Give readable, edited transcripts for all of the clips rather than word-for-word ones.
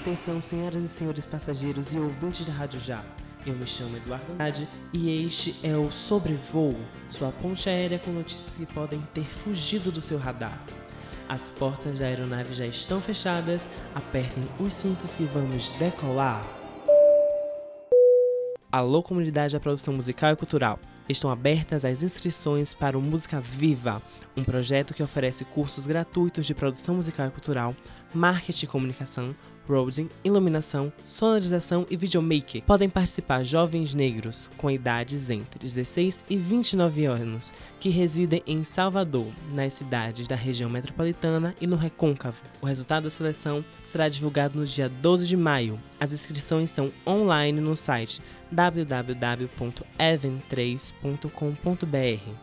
Atenção, senhoras e senhores passageiros e ouvintes da Rádio Já. Eu me chamo Eduardo Andrade e este é o Sobrevoo, sua ponte aérea com notícias que podem ter fugido do seu radar. As portas da aeronave já estão fechadas, apertem os cintos que vamos decolar. Alô, comunidade da produção musical e cultural. Estão abertas as inscrições para o Música Viva, um projeto que oferece cursos gratuitos de produção musical e cultural, marketing e comunicação, roading, iluminação, sonorização e videomaker. Podem participar jovens negros com idades entre 16 e 29 anos que residem em Salvador, nas cidades da região metropolitana e no Recôncavo. O resultado da seleção será divulgado no dia 12 de maio. As inscrições são online no site www.even3.com.br.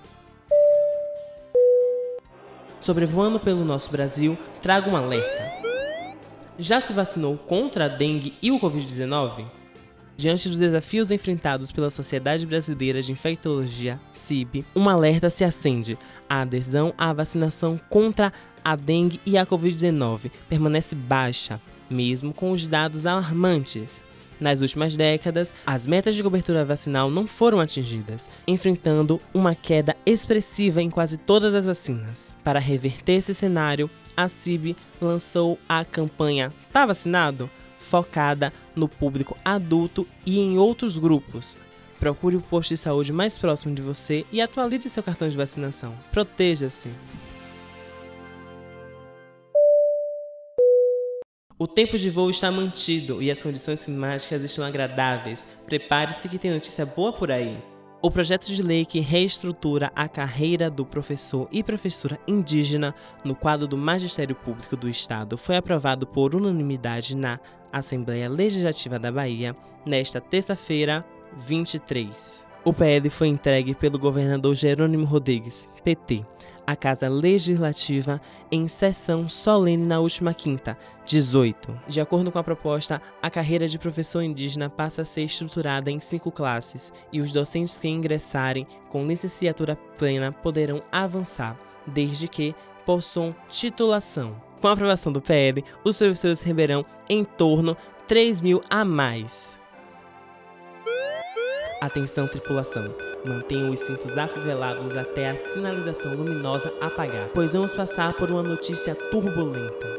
Sobrevoando pelo nosso Brasil, trago um alerta. Já se vacinou contra a dengue e o Covid-19? Diante dos desafios enfrentados pela Sociedade Brasileira de Infectologia, SIB, um alerta se acende. A adesão à vacinação contra a dengue e a Covid-19 permanece baixa, mesmo com os dados alarmantes. Nas últimas décadas, as metas de cobertura vacinal não foram atingidas, enfrentando uma queda expressiva em quase todas as vacinas. Para reverter esse cenário, a SIB lançou a campanha Tá Vacinado? Focada no público adulto e em outros grupos. Procure o posto de saúde mais próximo de você e atualize seu cartão de vacinação. Proteja-se! O tempo de voo está mantido e as condições climáticas estão agradáveis. Prepare-se que tem notícia boa por aí. O projeto de lei que reestrutura a carreira do professor e professora indígena no quadro do Magistério Público do Estado foi aprovado por unanimidade na Assembleia Legislativa da Bahia nesta terça-feira, 23. O PL foi entregue pelo governador Jerônimo Rodrigues, PT, à Casa Legislativa em sessão solene na última quinta, 18. De acordo com a proposta, a carreira de professor indígena passa a ser estruturada em 5 classes e os docentes que ingressarem com licenciatura plena poderão avançar, desde que possuam titulação. Com a aprovação do PL, os professores receberão em torno 3 mil a mais. Atenção, tripulação. Mantenham os cintos afivelados até a sinalização luminosa apagar, pois vamos passar por uma notícia turbulenta.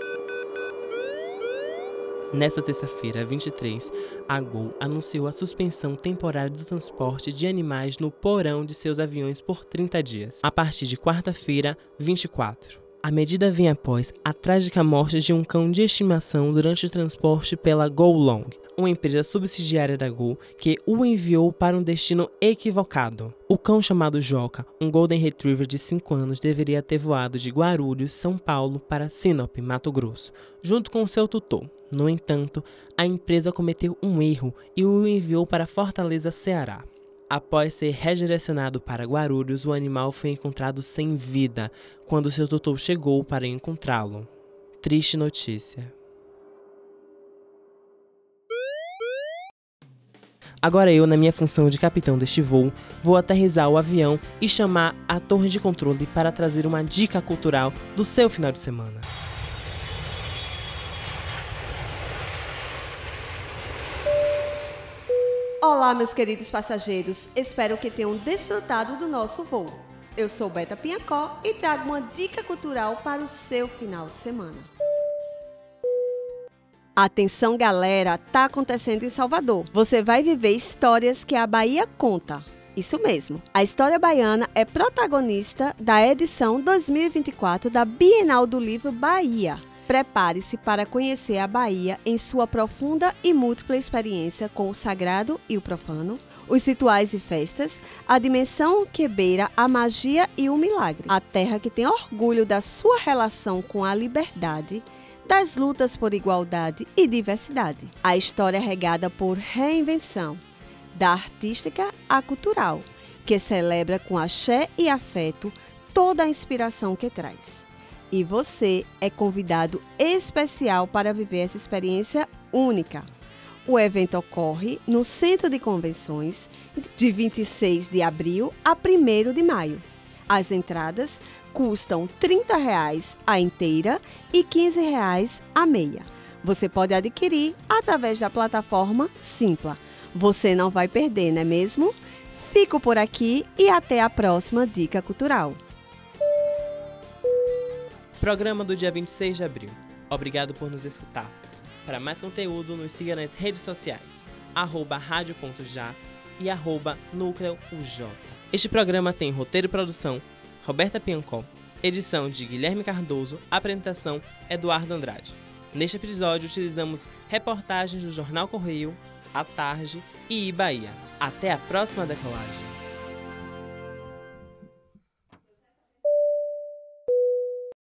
Nesta terça-feira, 23, a Gol anunciou a suspensão temporária do transporte de animais no porão de seus aviões por 30 dias, a partir de quarta-feira, 24. A medida vem após a trágica morte de um cão de estimação durante o transporte pela Gol Long, uma empresa subsidiária da Gol que o enviou para um destino equivocado. O cão chamado Joca, um Golden Retriever de 5 anos, deveria ter voado de Guarulhos, São Paulo, para Sinop, Mato Grosso, junto com seu tutor. No entanto, a empresa cometeu um erro e o enviou para Fortaleza, Ceará. Após ser redirecionado para Guarulhos, o animal foi encontrado sem vida quando seu tutor chegou para encontrá-lo. Triste notícia. Agora eu, na minha função de capitão deste voo, vou aterrissar o avião e chamar a torre de controle para trazer uma dica cultural do seu final de semana. Olá, meus queridos passageiros, espero que tenham desfrutado do nosso voo. Eu sou Beta Pinhacó e trago uma dica cultural para o seu final de semana. Atenção, galera, tá acontecendo em Salvador. Você vai viver histórias que a Bahia conta. Isso mesmo, a história baiana é protagonista da edição 2024 da Bienal do Livro Bahia. Prepare-se para conhecer a Bahia em sua profunda e múltipla experiência com o sagrado e o profano, os rituais e festas, a dimensão que beira a magia e o milagre. A terra que tem orgulho da sua relação com a liberdade, das lutas por igualdade e diversidade. A história é regada por reinvenção, da artística à cultural, que celebra com axé e afeto toda a inspiração que traz. E você é convidado especial para viver essa experiência única. O evento ocorre no Centro de Convenções de 26 de abril a 1º de maio. As entradas custam R$ 30 a inteira e R$ 15 a meia. Você pode adquirir através da plataforma Simpla. Você não vai perder, não é mesmo? Fico por aqui e até a próxima Dica Cultural. Programa do dia 26 de abril. Obrigado por nos escutar. Para mais conteúdo, nos siga nas redes sociais, @radio.já e @núcleo-uj. Este programa tem roteiro e produção, Roberta Piancó, edição de Guilherme Cardoso, apresentação Eduardo Andrade. Neste episódio, utilizamos reportagens do Jornal Correio, A Tarde e Bahia. Até a próxima decolagem!